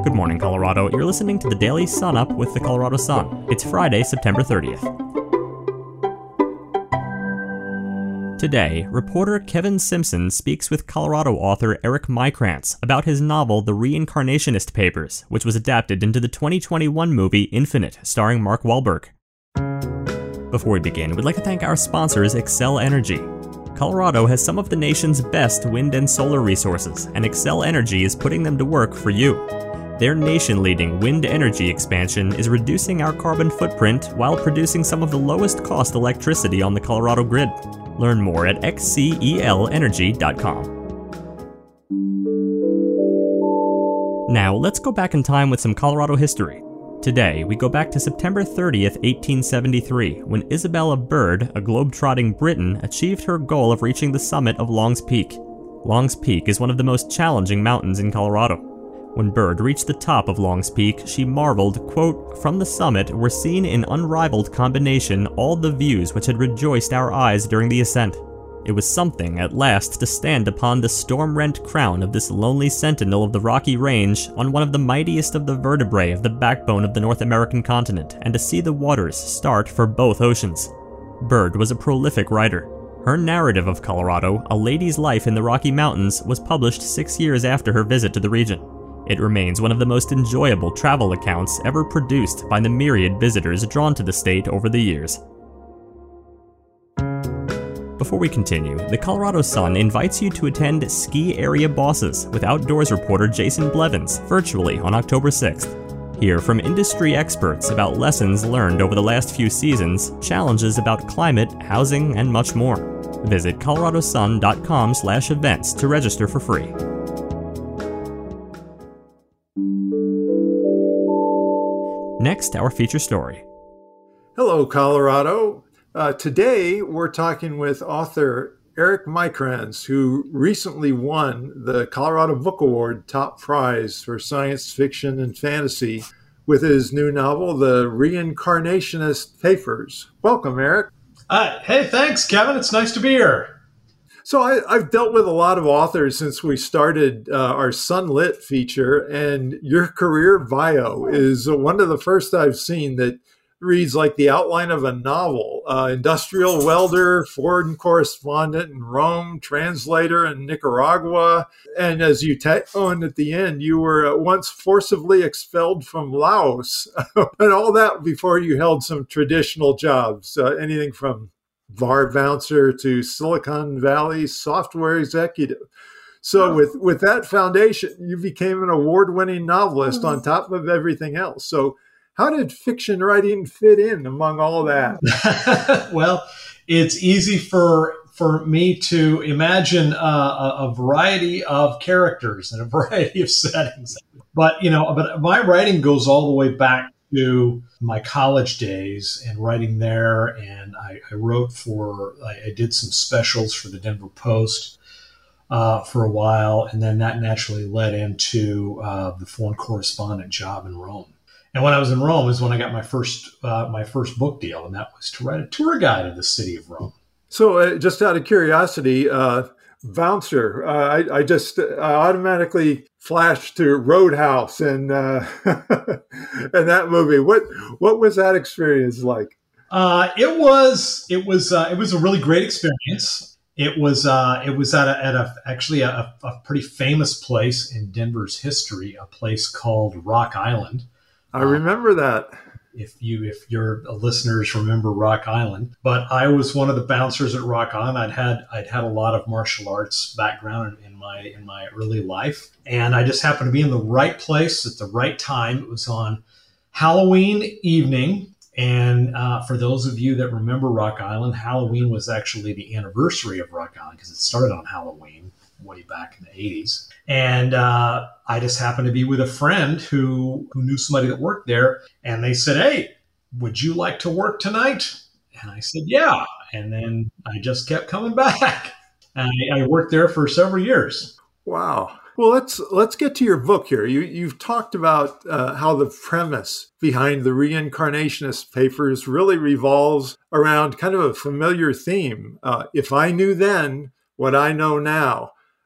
Good morning, Colorado. You're listening to the Daily Sun Up with the Colorado Sun. It's Friday, September 30th. Today, reporter Kevin Simpson speaks with Colorado author Eric Maikrantz about his novel The Reincarnationist Papers, which was adapted into the 2021 movie Infinite, starring Mark Wahlberg. Before we begin, we'd like to thank our sponsors, Xcel Energy. Colorado has some of the nation's best wind and solar resources, and Xcel Energy is putting them to work for you. Their nation-leading wind energy expansion is reducing our carbon footprint while producing some of the lowest-cost electricity on the Colorado grid. Learn more at xcelenergy.com. Now, let's go back in time with some Colorado history. Today, we go back to September 30th, 1873, when Isabella Bird, a globe-trotting Briton, achieved her goal of reaching the summit of Long's Peak. Long's Peak is one of the most challenging mountains in Colorado. When Bird reached the top of Long's Peak, she marveled, quote, "From the summit were seen in unrivaled combination all the views which had rejoiced our eyes during the ascent. It was something, at last, to stand upon the storm-rent crown of this lonely sentinel of the Rocky Range, on one of the mightiest of the vertebrae of the backbone of the North American continent, and to see the waters start for both oceans." Bird was a prolific writer. Her narrative of Colorado, A Lady's Life in the Rocky Mountains, was published 6 years after her visit to the region. It remains one of the most enjoyable travel accounts ever produced by the myriad visitors drawn to the state over the years. Before we continue, the Colorado Sun invites you to attend Ski Area Bosses with outdoors reporter Jason Blevins virtually on October 6th. Hear from industry experts about lessons learned over the last few seasons, challenges about climate, housing, and much more. Visit coloradosun.com/events to register for free. Next, our feature story. Hello, Colorado. Today, we're talking with author Eric Maikrantz, who recently won the Colorado Book Award top prize for science fiction and fantasy with his new novel, The Reincarnationist Papers. Welcome, Eric. Hey, thanks, Kevin. It's nice to be here. So I've dealt with a lot of authors since we started our Sunlit feature, and your career bio is one of the first I've seen that reads like the outline of a novel. Industrial welder, foreign correspondent in Rome, translator in Nicaragua, and as you on at the end, you were once forcibly expelled from Laos, and all that before you held some traditional jobs, anything from bar bouncer to Silicon Valley software executive. So with that foundation, you became an award-winning novelist on top of everything else. So how did fiction writing fit in among all that? Well, it's easy for me to imagine a variety of characters and a variety of settings. But my writing goes all the way back to my college days and writing there. And I did some specials for the Denver Post for a while. And then that naturally led into the foreign correspondent job in Rome. And when I was in Rome is when I got my first book deal. And that was to write a tour guide of the city of Rome. So just out of curiosity, bouncer, I just automatically flashed to Roadhouse and and that movie. What was that experience like? It was a really great experience. It was at a pretty famous place in Denver's history, a place called Rock Island. I remember that. If your listeners remember Rock Island, but I was one of the bouncers at Rock Island. I'd had a lot of martial arts background in my early life, and I just happened to be in the right place at the right time. It was on Halloween evening, and for those of you that remember Rock Island, Halloween was actually the anniversary of Rock Island because it started on Halloween way back in the 80s. And I just happened to be with a friend who knew somebody that worked there. And they said, "Hey, would you like to work tonight?" And I said, "Yeah." And then I just kept coming back. And I worked there for several years. Wow. Well, let's get to your book here. You've talked about how the premise behind the Reincarnationist Papers really revolves around kind of a familiar theme. If I knew then what I know now,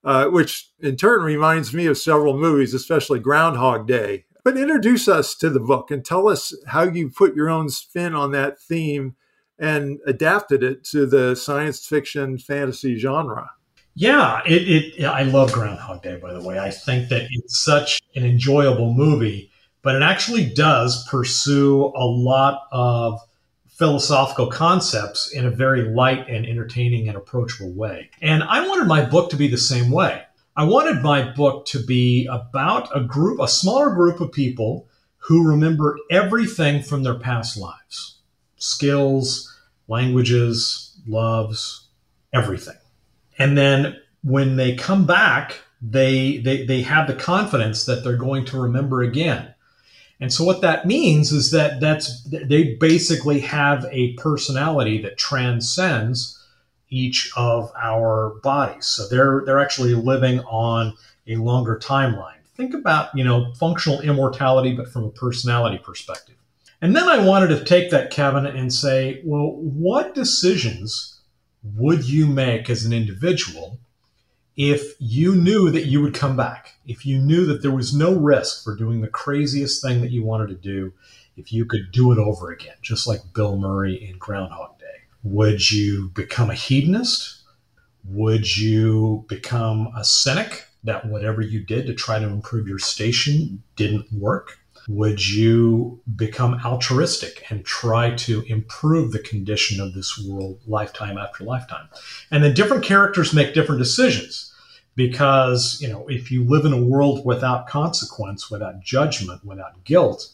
which in turn reminds me of several movies, especially Groundhog Day. But introduce us to the book and tell us how you put your own spin on that theme and adapted it to the science fiction fantasy genre. Yeah, I love Groundhog Day, by the way. I think that it's such an enjoyable movie, but it actually does pursue a lot of philosophical concepts in a very light and entertaining and approachable way. And I wanted my book to be the same way. I wanted my book to be about a smaller group of people who remember everything from their past lives: skills, languages, loves, everything. And then when they come back, they have the confidence that they're going to remember again. And so what that means is that they basically have a personality that transcends each of our bodies. So they're actually living on a longer timeline. Think about, functional immortality, but from a personality perspective. And then I wanted to take that, Kevin, and say, well, what decisions would you make as an individual if you knew that you would come back, if you knew that there was no risk for doing the craziest thing that you wanted to do, if you could do it over again, just like Bill Murray in Groundhog Day? Would you become a hedonist? Would you become a cynic, that whatever you did to try to improve your station didn't work? Would you become altruistic and try to improve the condition of this world lifetime after lifetime? And then different characters make different decisions because, if you live in a world without consequence, without judgment, without guilt,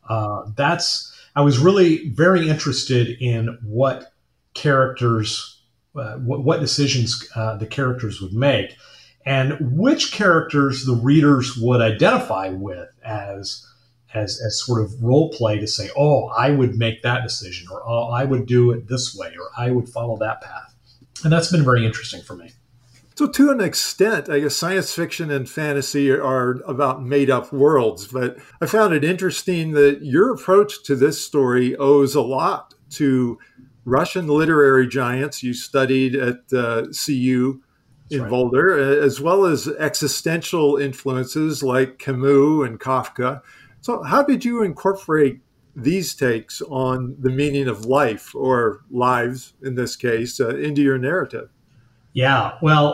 I was really very interested in what characters, what decisions the characters would make, and which characters the readers would identify with as sort of role play to say, oh, I would make that decision, or oh, I would do it this way, or I would follow that path. And that's been very interesting for me. So to an extent, I guess science fiction and fantasy are about made-up worlds, but I found it interesting that your approach to this story owes a lot to Russian literary giants you studied at CU in Boulder, as well as existential influences like Camus and Kafka. So how did you incorporate these takes on the meaning of life, or lives in this case, into your narrative? Yeah, well,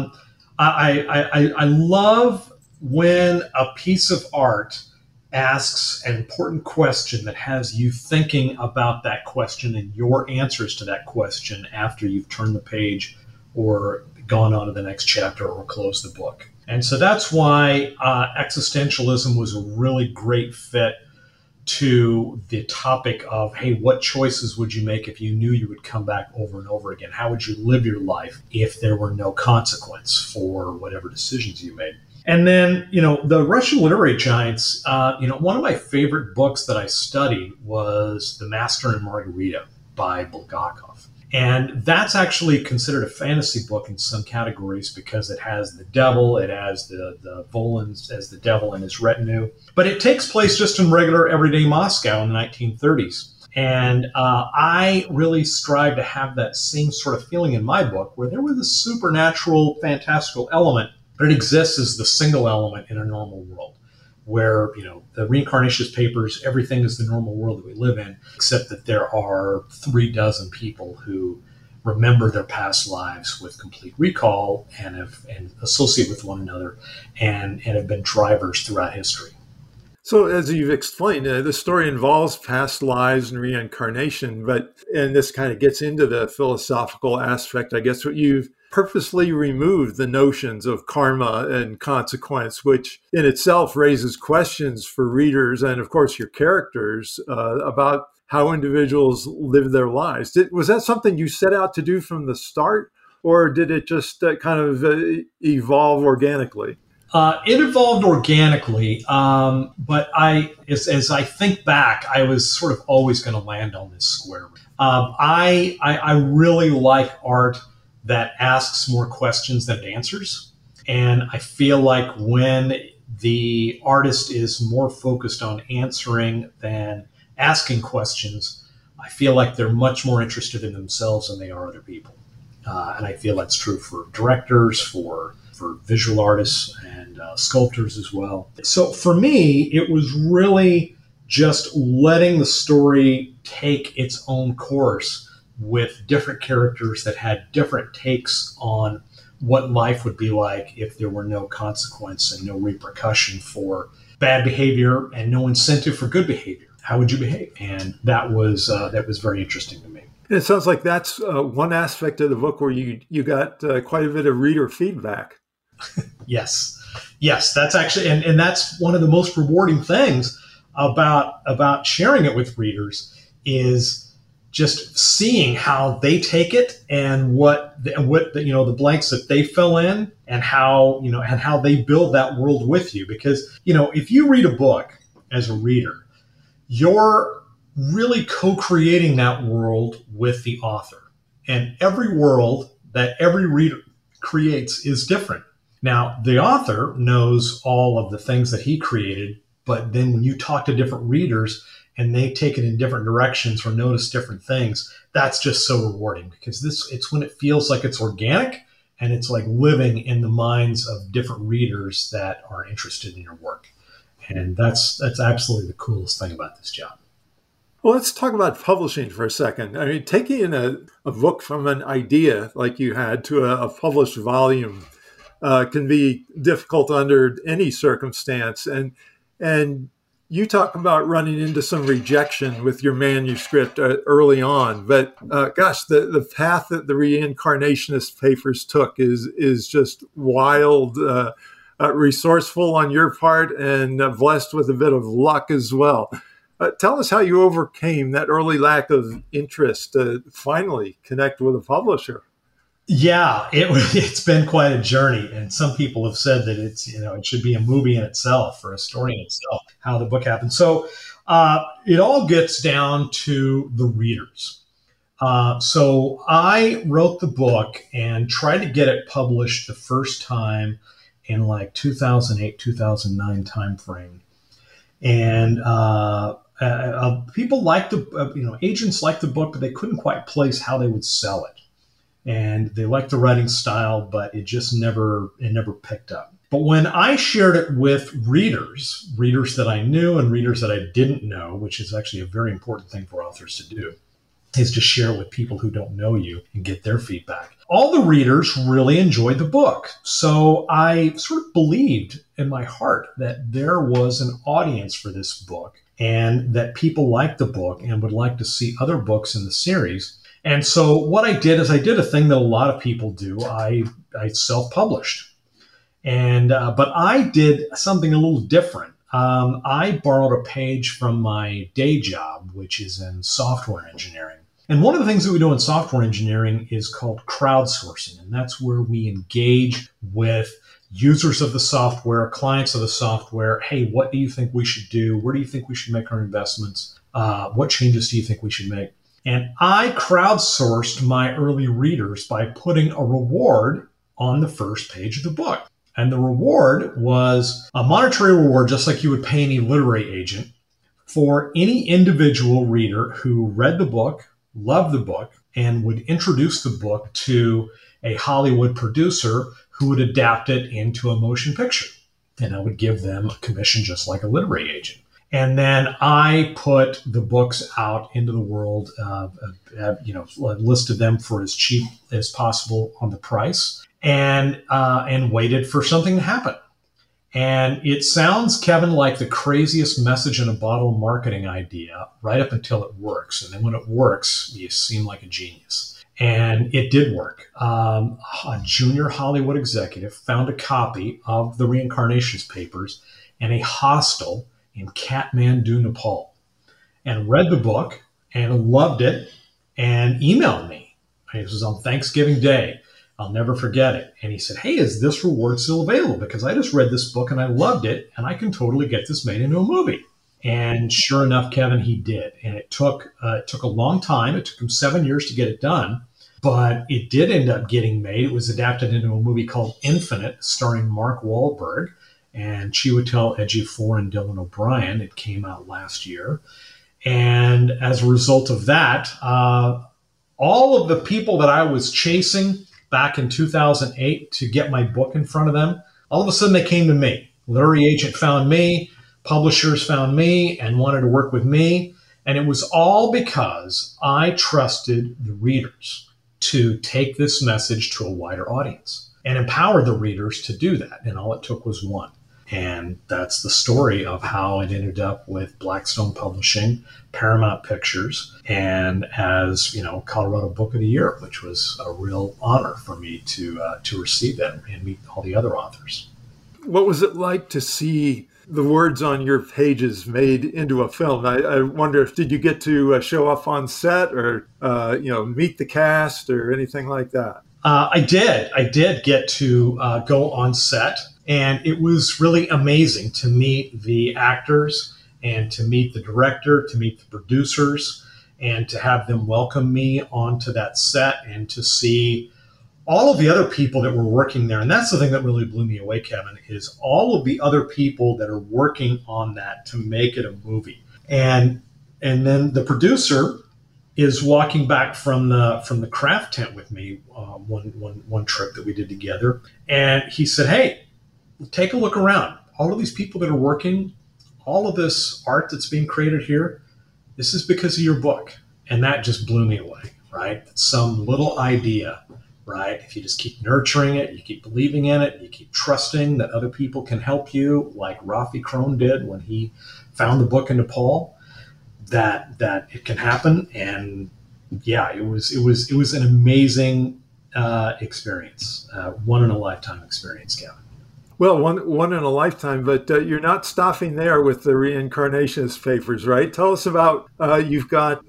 I love when a piece of art asks an important question that has you thinking about that question and your answers to that question after you've turned the page or gone on to the next chapter or closed the book. And so that's why existentialism was a really great fit to the topic of, hey, what choices would you make if you knew you would come back over and over again? How would you live your life if there were no consequence for whatever decisions you made? And then, the Russian literary giants, one of my favorite books that I studied was The Master and Margarita by Bulgakov. And that's actually considered a fantasy book in some categories because it has the devil, it has the Volans as the devil and his retinue. But it takes place just in regular everyday Moscow in the 1930s. And I really strive to have that same sort of feeling in my book where there was a supernatural, fantastical element, but it exists as the single element in a normal world where, the reincarnationist papers, everything is the normal world that we live in, except that there are 36 people who remember their past lives with complete recall and associate with one another and have been drivers throughout history. So as you've explained, the story involves past lives and reincarnation, and this kind of gets into the philosophical aspect, I guess, what you've purposely removed the notions of karma and consequence, which in itself raises questions for readers and, of course, your characters about how individuals live their lives. Was that something you set out to do from the start, or did it just kind of evolve organically? It evolved organically, but as I think back, I was sort of always going to land on this square. I really like art that asks more questions than it answers. And I feel like when the artist is more focused on answering than asking questions, I feel like they're much more interested in themselves than they are other people. And I feel that's true for directors, for for visual artists and sculptors as well. So for me, it was really just letting the story take its own course with different characters that had different takes on what life would be like if there were no consequence and no repercussion for bad behavior and no incentive for good behavior. How would you behave? And that was very interesting to me. It sounds like that's one aspect of the book where you got quite a bit of reader feedback. Yes, that's actually, and that's one of the most rewarding things about sharing it with readers is just seeing how they take it and what the blanks that they fill in and how they build that world with you. Because, if you read a book as a reader, you're really co-creating that world with the author. And every world that every reader creates is different. Now, the author knows all of the things that he created, but then when you talk to different readers and they take it in different directions or notice different things, that's just so rewarding, because it's when it feels like it's organic and it's like living in the minds of different readers that are interested in your work. And that's absolutely the coolest thing about this job. Well, let's talk about publishing for a second. I mean, taking a book from an idea like you had to a published volume can be difficult under any circumstance. And you talk about running into some rejection with your manuscript early on. But gosh, the path that the Reincarnationist Papers took is just wild, resourceful on your part, and blessed with a bit of luck as well. Tell us how you overcame that early lack of interest to finally connect with a publisher. Yeah, it's been quite a journey, and some people have said that it should be a movie in itself or a story in itself, how the book happened. So it all gets down to the readers. So I wrote the book and tried to get it published the first time in like 2008, 2009 timeframe, and people liked agents liked the book, but they couldn't quite place how they would sell it. And they liked the writing style, but it just never picked up. But when I shared it with readers that I knew and readers that I didn't know, which is actually a very important thing for authors to do, is to share it with people who don't know you and get their feedback. All the readers really enjoyed the book. So I sort of believed in my heart that there was an audience for this book and that people liked the book and would like to see other books in the series. And so what I did is I did a thing that a lot of people do. I self-published. And but I did something a little different. I borrowed a page from my day job, which is in software engineering. And one of the things that we do in software engineering is called crowdsourcing. And that's where we engage with users of the software, clients of the software. Hey, what do you think we should do? Where do you think we should make our investments? What changes do you think we should make? And I crowdsourced my early readers by putting a reward on the first page of the book. And the reward was a monetary reward, just like you would pay any literary agent, for any individual reader who read the book, loved the book, and would introduce the book to a Hollywood producer who would adapt it into a motion picture. And I would give them a commission just like a literary agent. And then I put the books out into the world, listed them for as cheap as possible on the price, and waited for something to happen. And it sounds, Kevin, like the craziest message in a bottle marketing idea right up until it works. And then when it works, you seem like a genius. And it did work. A junior Hollywood executive found a copy of the Reincarnationist Papers in a hostel in Kathmandu, Nepal, and read the book and loved it and emailed me. This was on Thanksgiving Day. I'll never forget it. And he said, hey, is this reward still available? Because I just read this book and I loved it, and I can totally get this made into a movie. And sure enough, Kevin, he did. And it took a long time. It took him 7 years to get it done, but it did end up getting made. It was adapted into a movie called Infinite, starring Mark Wahlberg and Chiwetel Ejiofor and Dylan O'Brien. It came out last year. And as a result of that, all of the people that I was chasing back in 2008 to get my book in front of them, all of a sudden they came to me. Literary agent found me, publishers found me and wanted to work with me. And it was all because I trusted the readers to take this message to a wider audience and empower the readers to do that. And all it took was one. And that's the story of how it ended up with Blackstone Publishing, Paramount Pictures, and as Colorado Book of the Year, which was a real honor for me to receive that and meet all the other authors. What was it like to see the words on your pages made into a film? I wonder if did you get to show up on set or meet the cast or anything like that? I did get to go on set. And it was really amazing to meet the actors and to meet the director, to meet the producers, and to have them welcome me onto that set and to see all of the other people that were working there. And that's the thing that really blew me away, Kevin, is all of the other people that are working on that to make it a movie. And then the producer is walking back from the craft tent with me one trip that we did together. And he said, "Hey, take a look around. All of these people that are working, all of this art that's being created here, this is because of your book." And that just blew me away, right? Some little idea, right? If you just keep nurturing it, you keep believing in it, you keep trusting that other people can help you, like Rafi Crone did when he found the book in Nepal, that it can happen. And yeah, it was an amazing experience, one in a lifetime experience, Kevin. Well, one in a lifetime, but you're not stopping there with the Reincarnationist Papers, right? Tell us about, you've got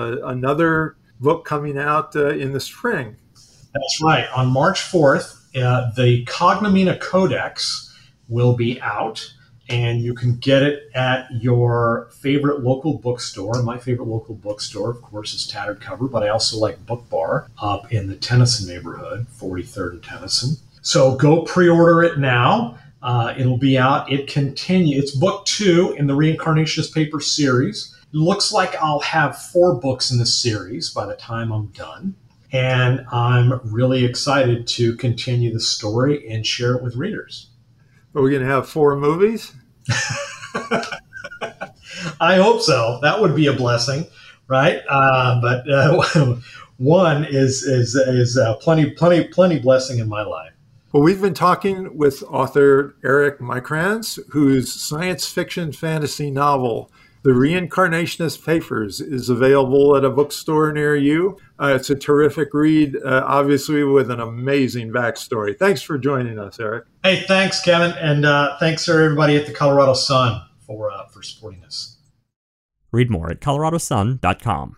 another book coming out in the spring. That's right. On March 4th, the Cognomena Codex will be out, and you can get it at your favorite local bookstore. My favorite local bookstore, of course, is Tattered Cover, but I also like Book Bar up in the Tennyson neighborhood, 43rd and Tennyson. So go pre-order it now. It'll be out. It continues. It's book 2 in the Reincarnationist Papers series. It looks like I'll have 4 books in this series by the time I'm done. And I'm really excited to continue the story and share it with readers. Are we going to have 4 movies? I hope so. That would be a blessing, right? But one is plenty blessing in my life. Well, we've been talking with author Eric Maicrans, whose science fiction fantasy novel, The Reincarnationist Papers, is available at a bookstore near you. It's a terrific read, obviously with an amazing backstory. Thanks for joining us, Eric. Hey, thanks, Kevin, and thanks to everybody at the Colorado Sun for supporting us. Read more at coloradosun.com.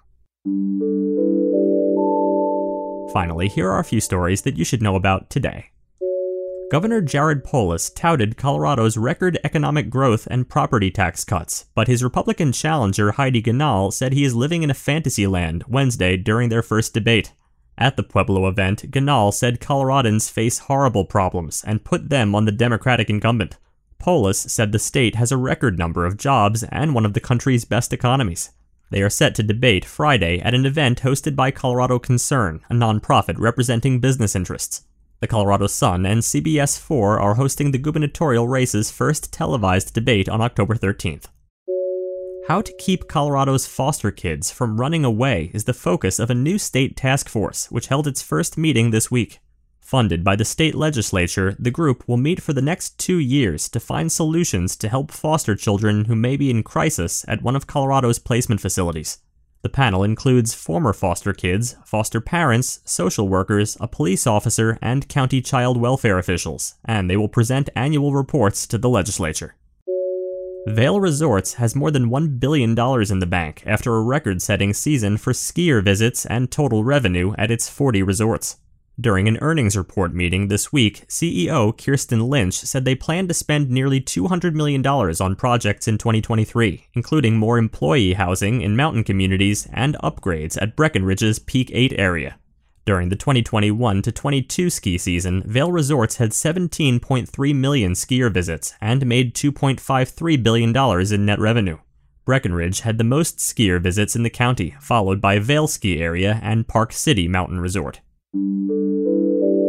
Finally, here are a few stories that you should know about today. Governor Jared Polis touted Colorado's record economic growth and property tax cuts, but his Republican challenger Heidi Ganahl said he is living in a fantasy land Wednesday during their first debate. At the Pueblo event, Ganahl said Coloradans face horrible problems and put them on the Democratic incumbent. Polis said the state has a record number of jobs and one of the country's best economies. They are set to debate Friday at an event hosted by Colorado Concern, a nonprofit representing business interests. The Colorado Sun and CBS 4 are hosting the gubernatorial race's first televised debate on October 13th. How to keep Colorado's foster kids from running away is the focus of a new state task force, which held its first meeting this week. Funded by the state legislature, the group will meet for the next 2 years to find solutions to help foster children who may be in crisis at one of Colorado's placement facilities. The panel includes former foster kids, foster parents, social workers, a police officer, and county child welfare officials, and they will present annual reports to the legislature. Vail Resorts has more than $1 billion in the bank after a record-setting season for skier visits and total revenue at its 40 resorts. During an earnings report meeting this week, CEO Kirsten Lynch said they plan to spend nearly $200 million on projects in 2023, including more employee housing in mountain communities and upgrades at Breckenridge's Peak 8 area. During the 2021-22 ski season, Vail Resorts had 17.3 million skier visits and made $2.53 billion in net revenue. Breckenridge had the most skier visits in the county, followed by Vail Ski Area and Park City Mountain Resort.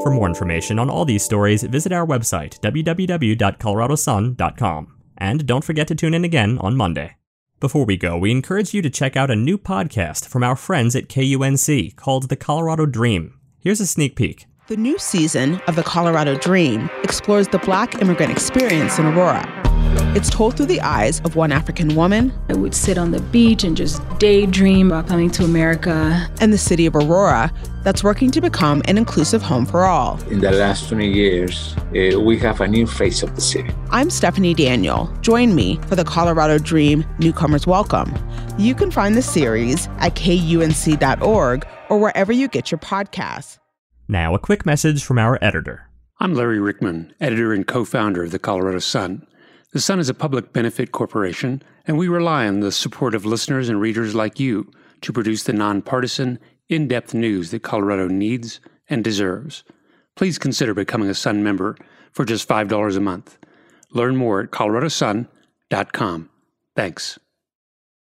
For more information on all these stories, visit our website, www.coloradosun.com. And don't forget to tune in again on Monday. Before we go, we encourage you to check out a new podcast from our friends at KUNC called The Colorado Dream. Here's a sneak peek. The new season of The Colorado Dream explores the Black immigrant experience in Aurora. It's told through the eyes of one African woman. I would sit on the beach and just daydream about coming to America. And the city of Aurora that's working to become an inclusive home for all. In the last 20 years, we have a new face of the city. I'm Stephanie Daniel. Join me for the Colorado Dream Newcomers Welcome. You can find the series at kunc.org or wherever you get your podcasts. Now, a quick message from our editor. I'm Larry Rickman, editor and co-founder of the Colorado Sun. The Sun is a public benefit corporation, and we rely on the support of listeners and readers like you to produce the nonpartisan, in-depth news that Colorado needs and deserves. Please consider becoming a Sun member for just $5 a month. Learn more at coloradosun.com. Thanks.